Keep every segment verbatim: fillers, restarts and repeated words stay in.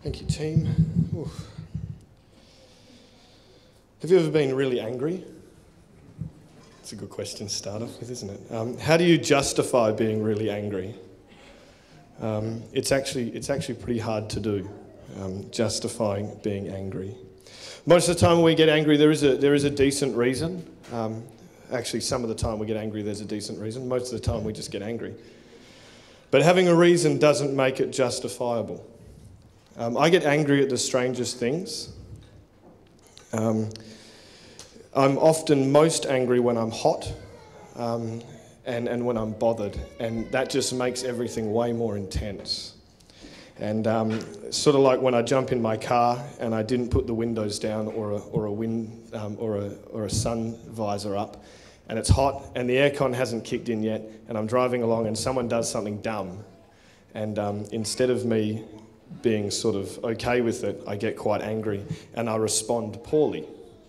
Thank you, team. Oof. Have you ever been really angry? It's a good question to start off with, isn't it? Um, how do you justify being really angry? Um, it's actually it's actually pretty hard to do, um, justifying being angry. Most of the time when we get angry, there is a there is a decent reason. Um, actually, some of the time we get angry, there's a decent reason. Most of the time we just get angry. But having a reason doesn't make it justifiable. Um, I get angry at the strangest things. Um, I'm often most angry when I'm hot um, and, and when I'm bothered, and that just makes everything way more intense. And um, sort of like when I jump in my car and I didn't put the windows down or a, or a wind um, or a or a sun visor up, and it's hot and the aircon hasn't kicked in yet, and I'm driving along and someone does something dumb, and um, instead of me being sort of okay with it, I get quite angry and I respond poorly.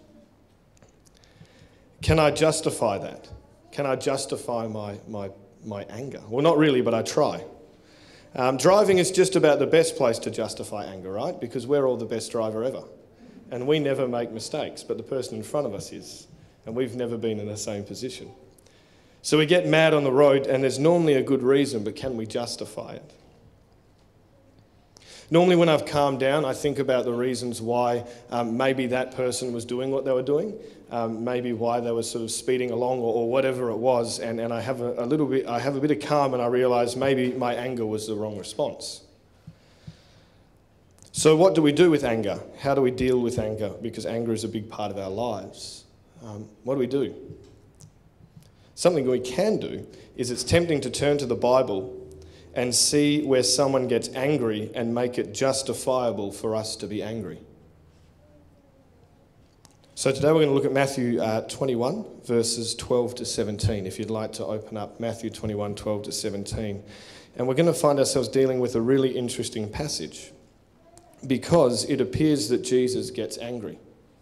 Can I justify that? Can I justify my my my anger? Well, not really, but I try. Um, driving is just about the best place to justify anger, right? Because we're all the best driver ever. And we never make mistakes, but the person in front of us is. And we've never been in the same position. So we get mad on the road, and there's normally a good reason, but can we justify it? Normally when I've calmed down, I think about the reasons why um, maybe that person was doing what they were doing, um, maybe why they were sort of speeding along or, or whatever it was, and, and I have a, a little bit, I have a bit of calm, and I realise maybe my anger was the wrong response. So what do we do with anger? How do we deal with anger? Because anger is a big part of our lives. Um, what do we do? Something we can do is it's tempting to turn to the Bible and see where someone gets angry and make it justifiable for us to be angry. So today we're going to look at Matthew uh, twenty-one, verses twelve to seventeen, if you'd like to open up Matthew twenty-one, twelve to seventeen. And we're going to find ourselves dealing with a really interesting passage because it appears that Jesus gets angry.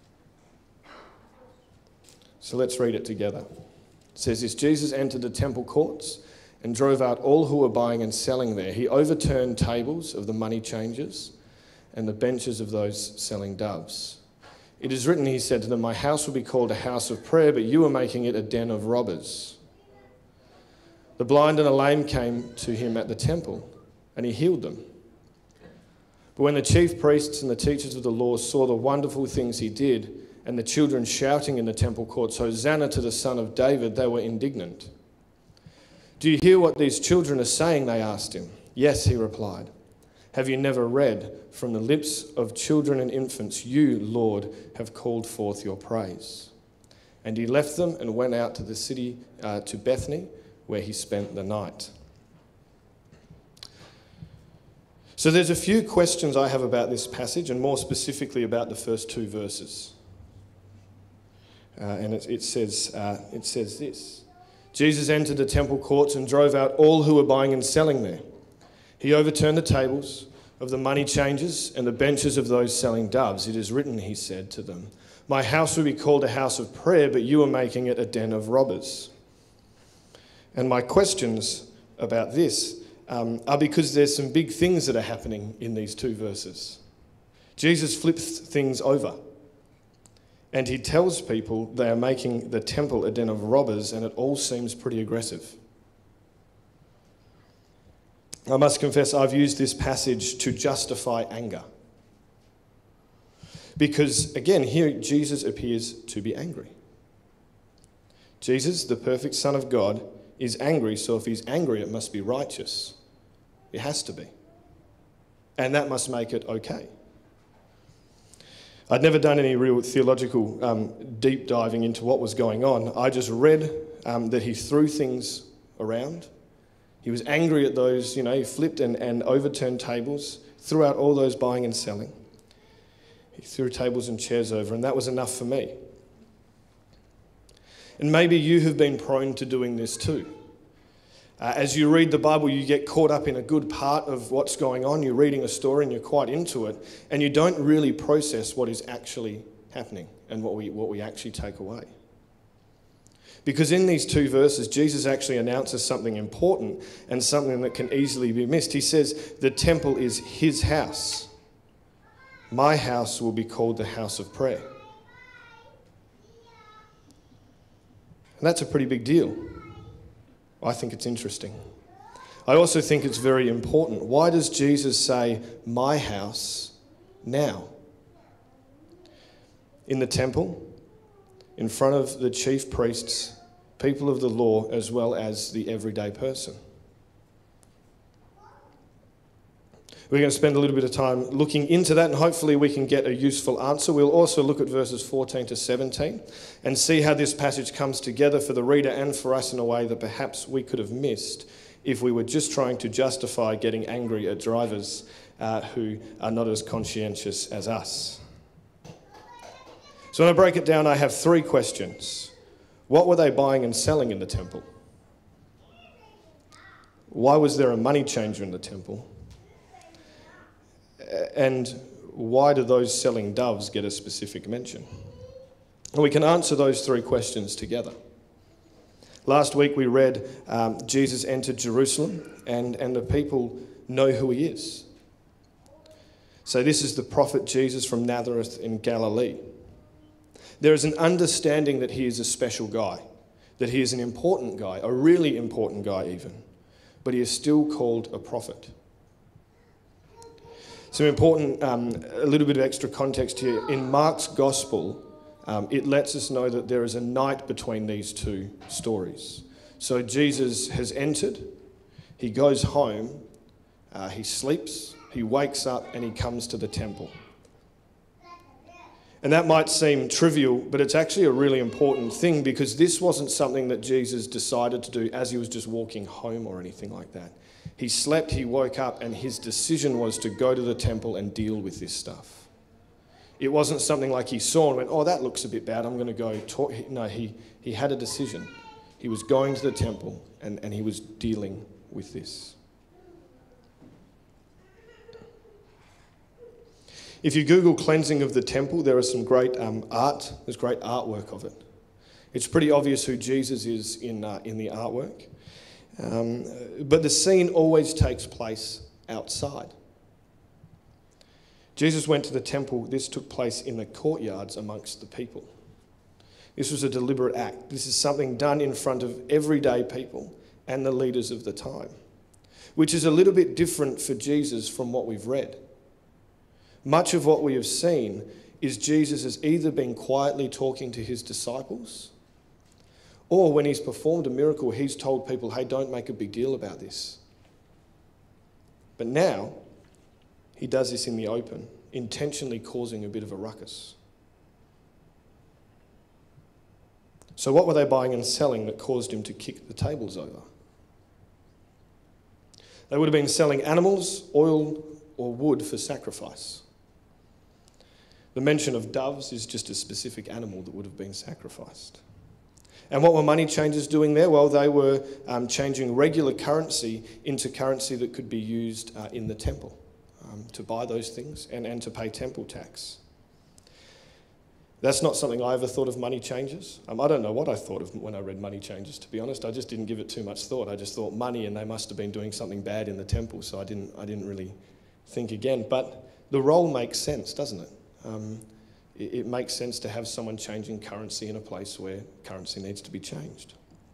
So let's read it together. It says this: Jesus entered the temple courts and drove out all who were buying and selling there. He overturned tables of the money changers and the benches of those selling doves. It is written, he said to them, "My house will be called a house of prayer, but you are making it a den of robbers." The blind and the lame came to him at the temple, and he healed them. But when the chief priests and the teachers of the law saw the wonderful things he did, and the children shouting in the temple courts, "Hosanna to the Son of David," they were indignant. "Do you hear what these children are saying?" they asked him. "Yes," he replied. "Have you never read, from the lips of children and infants, you, Lord, have called forth your praise?" And he left them and went out to the city, uh, to Bethany, where he spent the night. So there's a few questions I have about this passage, and more specifically about the first two verses. Uh, and it, it says uh, it says this: Jesus entered the temple courts and drove out all who were buying and selling there. He overturned the tables of the money changers and the benches of those selling doves. It is written, he said to them, "My house will be called a house of prayer, but you are making it a den of robbers." And my questions about this um, are because there's some big things that are happening in these two verses. Jesus flips things over. And he tells people they are making the temple a den of robbers, and it all seems pretty aggressive. I must confess, I've used this passage to justify anger. Because, again, here Jesus appears to be angry. Jesus, the perfect Son of God, is angry, so if he's angry, it must be righteous. It has to be. And that must make it okay. I'd never done any real theological um, deep diving into what was going on. I just read um, that he threw things around. He was angry at those, you know, he flipped and, and overturned tables, threw out all those buying and selling. He threw tables and chairs over, and that was enough for me. And maybe you have been prone to doing this too. Uh, as you read the Bible, you get caught up in a good part of what's going on. You're reading a story and you're quite into it, and you don't really process what is actually happening and what we, what we actually take away. Because in these two verses, Jesus actually announces something important and something that can easily be missed. He says the temple is his house. My house will be called the house of prayer. And that's a pretty big deal. I think it's interesting. I also think it's very important. Why does Jesus say, my house, now? In the temple, in front of the chief priests, people of the law, as well as the everyday person. We're going to spend a little bit of time looking into that, and hopefully we can get a useful answer. We'll also look at verses fourteen to seventeen and see how this passage comes together for the reader and for us in a way that perhaps we could have missed if we were just trying to justify getting angry at drivers uh, who are not as conscientious as us. So when I break it down, I have three questions. What were they buying and selling in the temple? Why was there a money changer in the temple? And why do those selling doves get a specific mention? And we can answer those three questions together. Last week we read um, Jesus entered Jerusalem and, and the people know who he is. So this is the prophet Jesus from Nazareth in Galilee. There is an understanding that he is a special guy, that he is an important guy, a really important guy even, but he is still called a prophet. Some important, um, a little bit of extra context here. In Mark's Gospel, um, it lets us know that there is a night between these two stories. So Jesus has entered, he goes home, uh, he sleeps, he wakes up and he comes to the temple. And that might seem trivial, but it's actually a really important thing because this wasn't something that Jesus decided to do as he was just walking home or anything like that. He slept, he woke up, and his decision was to go to the temple and deal with this stuff. It wasn't something like he saw and went, oh, that looks a bit bad, I'm going to go talk. No, he, he had a decision. He was going to the temple and, and he was dealing with this. If you Google cleansing of the temple, there is some great um, art. There's great artwork of it. It's pretty obvious who Jesus is in, uh, in the artwork. Um, but the scene always takes place outside. Jesus went to the temple. This took place in the courtyards amongst the people. This was a deliberate act. This is something done in front of everyday people and the leaders of the time, which is a little bit different for Jesus from what we've read. Much of what we have seen is Jesus has either been quietly talking to his disciples, or when he's performed a miracle, he's told people, hey, don't make a big deal about this. But now, he does this in the open, intentionally causing a bit of a ruckus. So what were they buying and selling that caused him to kick the tables over? They would have been selling animals, oil, or wood for sacrifice. The mention of doves is just a specific animal that would have been sacrificed. And what were money changers doing there? Well, they were um, changing regular currency into currency that could be used uh, in the temple um, to buy those things and, and to pay temple tax. That's not something I ever thought of money changers. Um, I don't know what I thought of when I read money changers, to be honest. I just didn't give it too much thought. I just thought money and they must have been doing something bad in the temple, so I didn't, I didn't really think again. But the role makes sense, doesn't it? Um, it, it makes sense to have someone changing currency in a place where currency needs to be changed.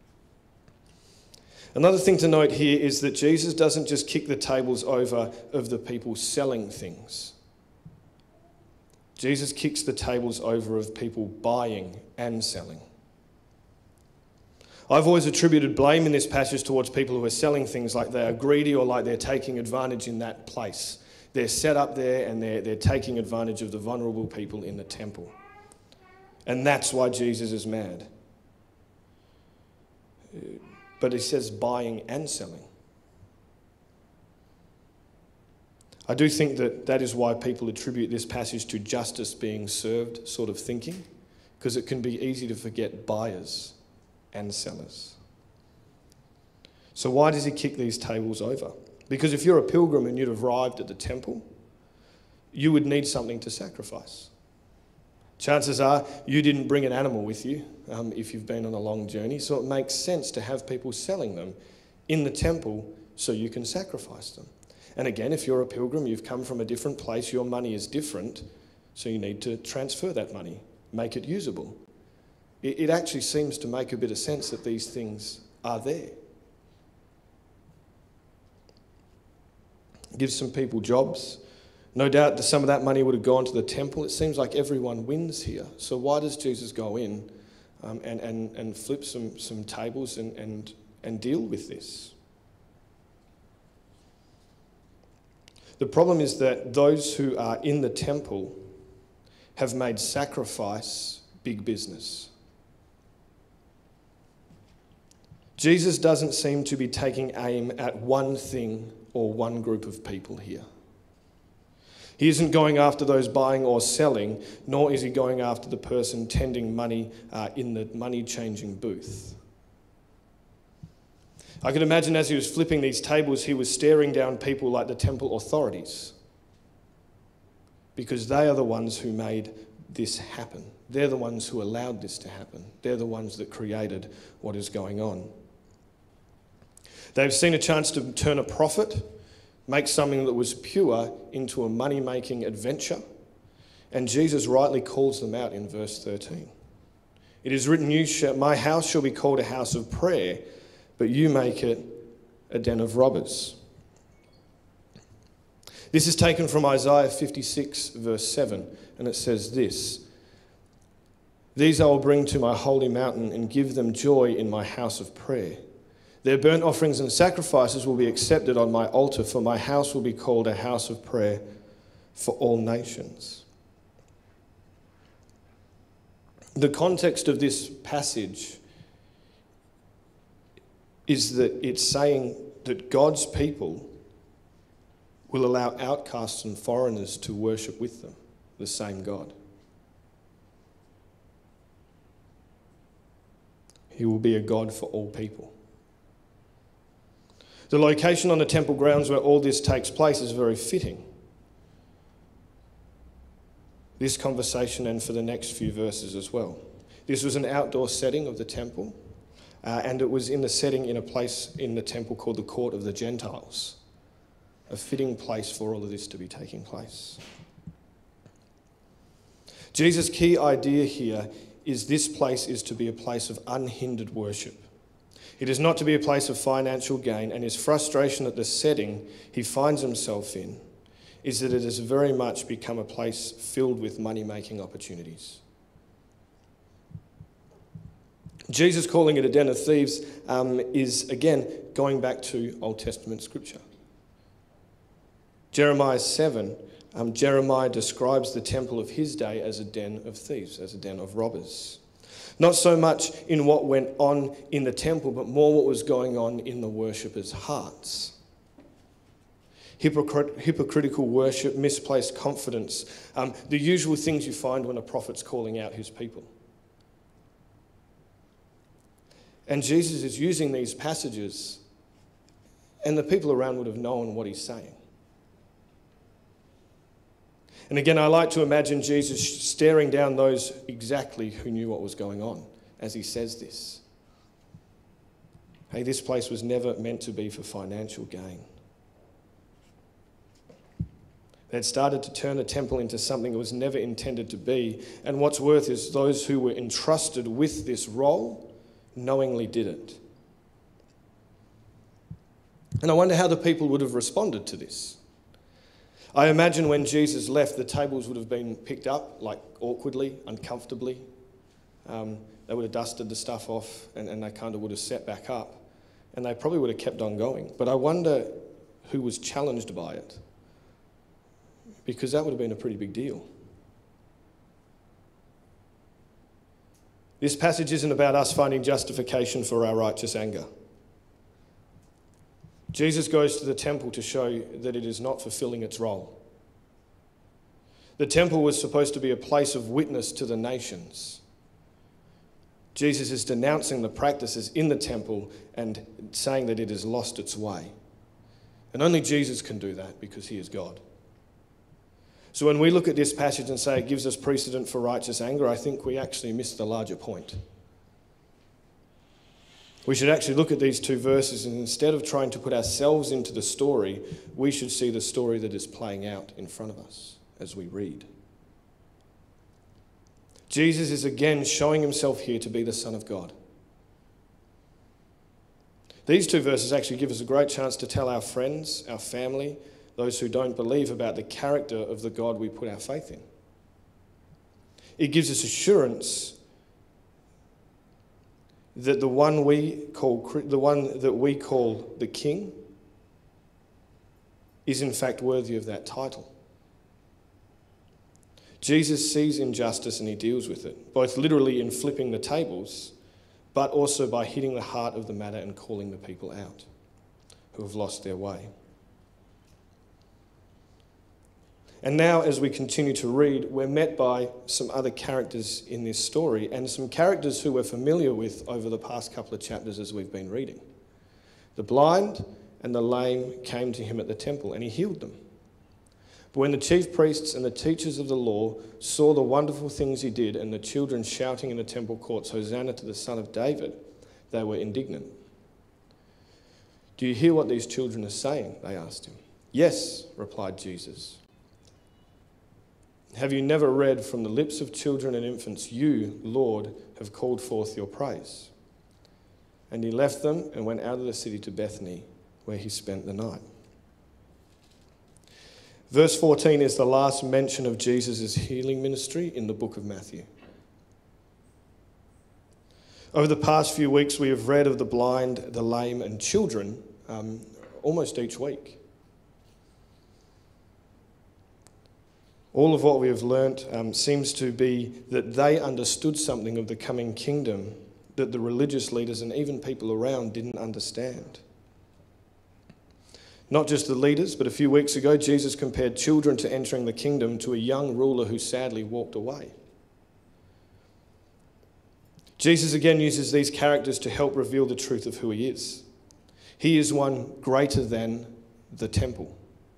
Another thing to note here is that Jesus doesn't just kick the tables over of the people selling things. Jesus kicks the tables over of people buying and selling. I've always attributed blame in this passage towards people who are selling things like they are greedy or like they're taking advantage in that place. They're set up there and they're, they're taking advantage of the vulnerable people in the temple. And that's why Jesus is mad. But he says buying and selling. I do think that that is why people attribute this passage to justice being served sort of thinking, because it can be easy to forget buyers and sellers. So why does he kick these tables over? Because if you're a pilgrim and you'd have arrived at the temple, you would need something to sacrifice. Chances are you didn't bring an animal with you um, if you've been on a long journey, so it makes sense to have people selling them in the temple so you can sacrifice them. And again, if you're a pilgrim, you've come from a different place, your money is different, so you need to transfer that money, make it usable. It, it actually seems to make a bit of sense that these things are there. It gives some people jobs. No doubt that some of that money would have gone to the temple. It seems like everyone wins here. So why does Jesus go in um, and, and, and flip some, some tables and, and, and deal with this? The problem is that those who are in the temple have made sacrifice big business. Jesus doesn't seem to be taking aim at one thing or one group of people here. He isn't going after those buying or selling, nor is he going after the person tending money uh, in the money-changing booth. I can imagine as he was flipping these tables, he was staring down people like the temple authorities, because they are the ones who made this happen. They're the ones who allowed this to happen. They're the ones that created what is going on. They've seen a chance to turn a profit, make something that was pure into a money-making adventure, and Jesus rightly calls them out in verse thirteen. It is written, "You shall, my house shall be called a house of prayer, but you make it a den of robbers." This is taken from Isaiah fifty-six, verse seven, and it says this: "These I will bring to my holy mountain and give them joy in my house of prayer. Their burnt offerings and sacrifices will be accepted on my altar, for my house will be called a house of prayer for all nations." The context of this passage is that it's saying that God's people will allow outcasts and foreigners to worship with them, the same God. He will be a God for all people. The location on the temple grounds where all this takes place is very fitting. This conversation and for the next few verses as well. This was an outdoor setting of the temple, uh, and it was in the setting in a place in the temple called the Court of the Gentiles, a fitting place for all of this to be taking place. Jesus' key idea here is this place is to be a place of unhindered worship. It is not to be a place of financial gain, and his frustration at the setting he finds himself in is that it has very much become a place filled with money-making opportunities. Jesus calling it a den of thieves um, is, again, going back to Old Testament scripture. Jeremiah seven, um, Jeremiah describes the temple of his day as a den of thieves, as a den of robbers. Not so much in what went on in the temple, but more what was going on in the worshippers' hearts. Hypocrit- hypocritical worship, misplaced confidence, um, the usual things you find when a prophet's calling out his people. And Jesus is using these passages, and the people around would have known what he's saying. And again, I like to imagine Jesus staring down those exactly who knew what was going on as he says this. Hey, this place was never meant to be for financial gain. They'd started to turn the temple into something it was never intended to be. And what's worse is those who were entrusted with this role knowingly did it. And I wonder how the people would have responded to this. I imagine when Jesus left, the tables would have been picked up, like awkwardly, uncomfortably. Um, they would have dusted the stuff off and, and they kind of would have set back up. And they probably would have kept on going. But I wonder who was challenged by it, because that would have been a pretty big deal. This passage isn't about us finding justification for our righteous anger. Jesus goes to the temple to show that it is not fulfilling its role. The temple was supposed to be a place of witness to the nations. Jesus is denouncing the practices in the temple and saying that it has lost its way. And only Jesus can do that because he is God. So when we look at this passage and say it gives us precedent for righteous anger, I think we actually miss the larger point. We should actually look at these two verses, and instead of trying to put ourselves into the story, we should see the story that is playing out in front of us as we read. Jesus is again showing himself here to be the Son of God. These two verses actually give us a great chance to tell our friends, our family, those who don't believe, about the character of the God we put our faith in. It gives us assurance that the one we call the one that we call the King is in fact worthy of that title. Jesus sees injustice and he deals with it, both literally in flipping the tables, but also by hitting the heart of the matter and calling the people out who have lost their way. And now, as we continue to read, we're met by some other characters in this story, and some characters who we're familiar with over the past couple of chapters as we've been reading. The blind and the lame came to him at the temple, and he healed them. But when the chief priests and the teachers of the law saw the wonderful things he did, and the children shouting in the temple courts, "Hosanna to the Son of David," they were indignant. "Do you hear what these children are saying?" they asked him. "Yes," replied Jesus. "Have you never read, from the lips of children and infants, you, Lord, have called forth your praise?" And he left them and went out of the city to Bethany, where he spent the night. Verse fourteen is the last mention of Jesus' healing ministry in the book of Matthew. Over the past few weeks, we have read of the blind, the lame, and children um, almost each week. All of what we have learnt um, seems to be that they understood something of the coming kingdom that the religious leaders and even people around didn't understand. Not just the leaders, but a few weeks ago, Jesus compared children to entering the kingdom to a young ruler who sadly walked away. Jesus again uses these characters to help reveal the truth of who he is. He is one greater than the temple.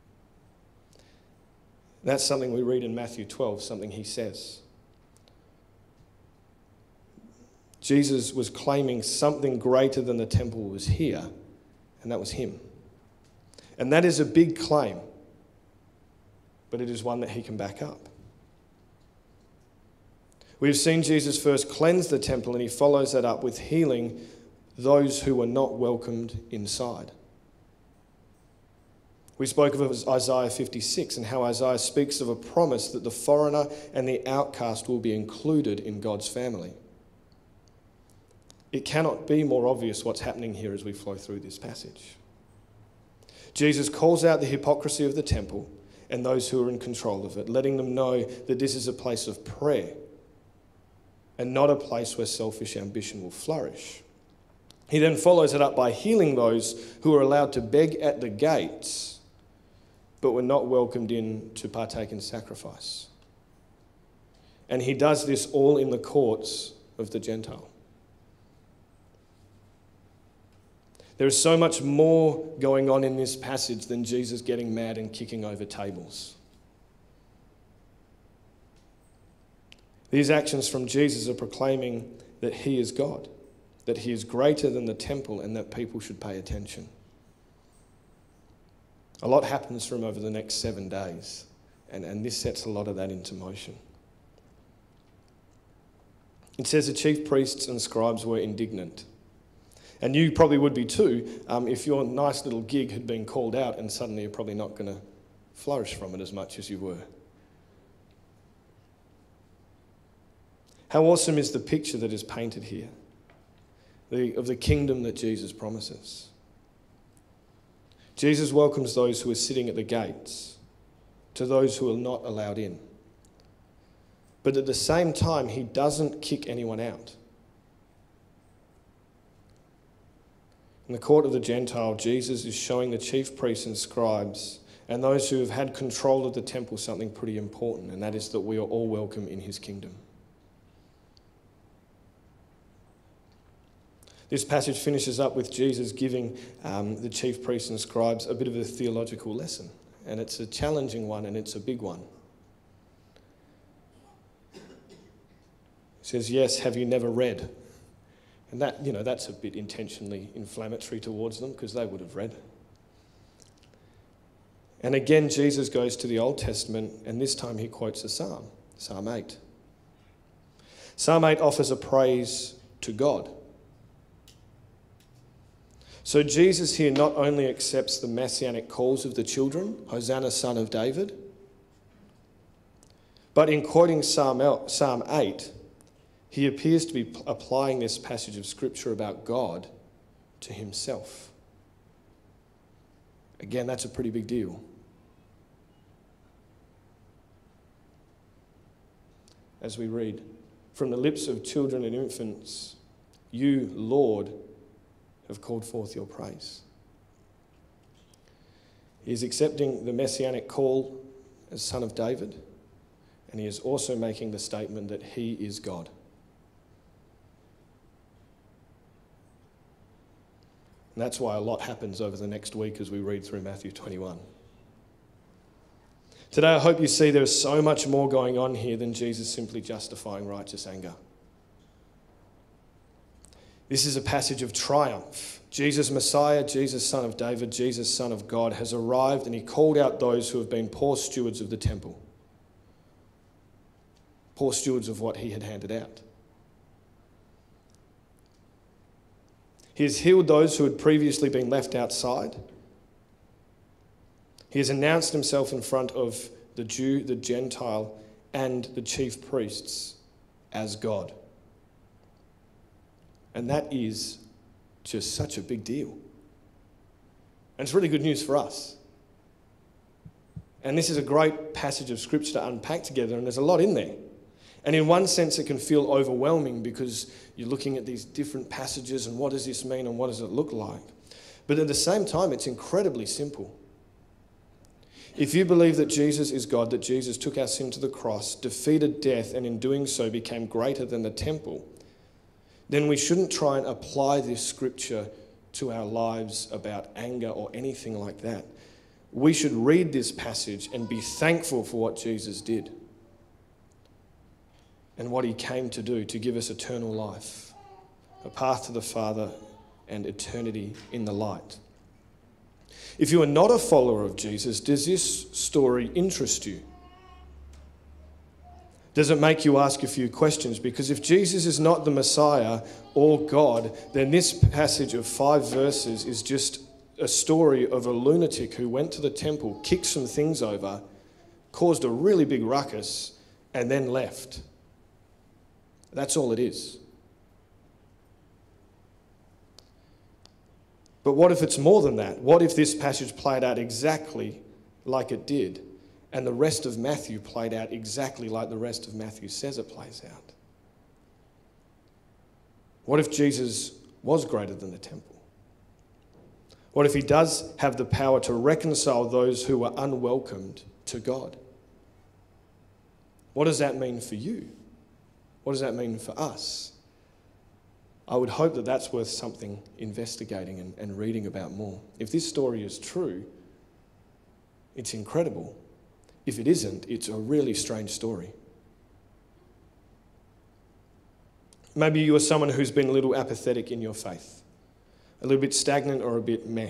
That's something we read in Matthew twelve, something he says. Jesus was claiming something greater than the temple was here, and that was him. And that is a big claim, but it is one that he can back up. We've seen Jesus first cleanse the temple, and he follows that up with healing those who were not welcomed inside. We spoke of Isaiah fifty-six and how Isaiah speaks of a promise that the foreigner and the outcast will be included in God's family. It cannot be more obvious what's happening here as we flow through this passage. Jesus calls out the hypocrisy of the temple and those who are in control of it, letting them know that this is a place of prayer and not a place where selfish ambition will flourish. He then follows it up by healing those who are allowed to beg at the gates but were not welcomed in to partake in sacrifice. And he does this all in the courts of the Gentile. There is so much more going on in this passage than Jesus getting mad and kicking over tables. These actions from Jesus are proclaiming that he is God, that he is greater than the temple, and that people should pay attention. A lot happens for him over the next seven days, and, and this sets a lot of that into motion. It says the chief priests and scribes were indignant. And you probably would be too um, if your nice little gig had been called out, and suddenly you're probably not going to flourish from it as much as you were. How awesome is the picture that is painted here the, of the kingdom that Jesus promises. Jesus welcomes those who are sitting at the gates to those who are not allowed in. But at the same time, he doesn't kick anyone out. In the court of the Gentile, Jesus is showing the chief priests and scribes and those who have had control of the temple something pretty important, and that is that we are all welcome in his kingdom. This passage finishes up with Jesus giving um, the chief priests and scribes a bit of a theological lesson, and it's a challenging one and it's a big one. He says, "Yes, have you never read?" And that, you know, that's a bit intentionally inflammatory towards them because they would have read. And again, Jesus goes to the Old Testament, and this time he quotes a psalm, Psalm eight. Psalm eight offers a praise to God. So Jesus here not only accepts the messianic calls of the children, Hosanna, son of David, but in quoting Psalm eight, he appears to be applying this passage of Scripture about God to himself. Again, that's a pretty big deal. As we read, from the lips of children and infants, you, Lord, have called forth your praise. He is accepting the messianic call as son of David, and he is also making the statement that he is God. And that's why a lot happens over the next week as we read through Matthew twenty-one. Today, I hope you see there is so much more going on here than Jesus simply justifying righteous anger. This is a passage of triumph. Jesus, Messiah, Jesus, Son of David, Jesus, Son of God, has arrived, and he called out those who have been poor stewards of the temple. Poor stewards of what he had handed out. He has healed those who had previously been left outside. He has announced himself in front of the Jew, the Gentile, and the chief priests as God. And that is just such a big deal. And it's really good news for us. And this is a great passage of Scripture to unpack together, and there's a lot in there. And in one sense, it can feel overwhelming because you're looking at these different passages and what does this mean and what does it look like? But at the same time, it's incredibly simple. If you believe that Jesus is God, that Jesus took our sin to the cross, defeated death, and in doing so became greater than the temple, then we shouldn't try and apply this scripture to our lives about anger or anything like that. We should read this passage and be thankful for what Jesus did and what he came to do to give us eternal life, a path to the Father and eternity in the light. If you are not a follower of Jesus, does this story interest you? Does it make you ask a few questions? Because if Jesus is not the Messiah or God, then this passage of five verses is just a story of a lunatic who went to the temple, kicked some things over, caused a really big ruckus, and then left. That's all it is. But what if it's more than that? What if this passage played out exactly like it did, and the rest of Matthew played out exactly like the rest of Matthew says it plays out? What if Jesus was greater than the temple? What if he does have the power to reconcile those who are unwelcomed to God? What does that mean for you? What does that mean for us? I would hope that that's worth something investigating and, and reading about more. If this story is true, it's incredible. If it isn't, it's a really strange story. Maybe you are someone who's been a little apathetic in your faith, a little bit stagnant or a bit meh.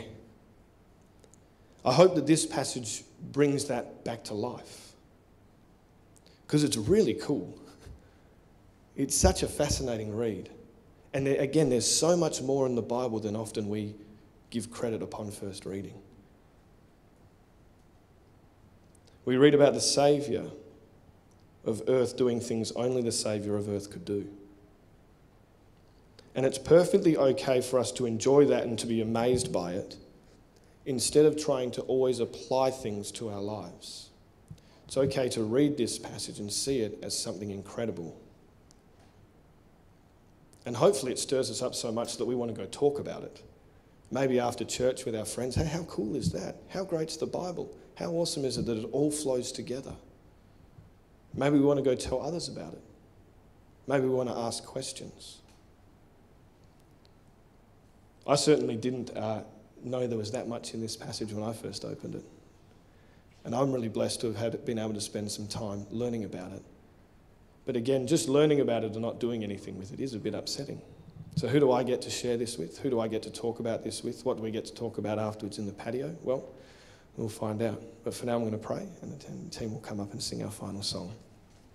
I hope that this passage brings that back to life, because it's really cool. It's such a fascinating read. And there, again, there's so much more in the Bible than often we give credit upon first reading. We read about the Saviour of earth doing things only the Saviour of earth could do. And it's perfectly okay for us to enjoy that and to be amazed by it, instead of trying to always apply things to our lives. It's okay to read this passage and see it as something incredible. And hopefully it stirs us up so much that we want to go talk about it. Maybe after church with our friends, hey, how cool is that? How great's the Bible? How awesome is it that it all flows together? Maybe we want to go tell others about it. Maybe we want to ask questions. I certainly didn't uh, know there was that much in this passage when I first opened it. And I'm really blessed to have had, been able to spend some time learning about it. But again, just learning about it and not doing anything with it is a bit upsetting. So who do I get to share this with? Who do I get to talk about this with? What do we get to talk about afterwards in the patio? Well, we'll find out. But for now, I'm going to pray, and the team will come up and sing our final song.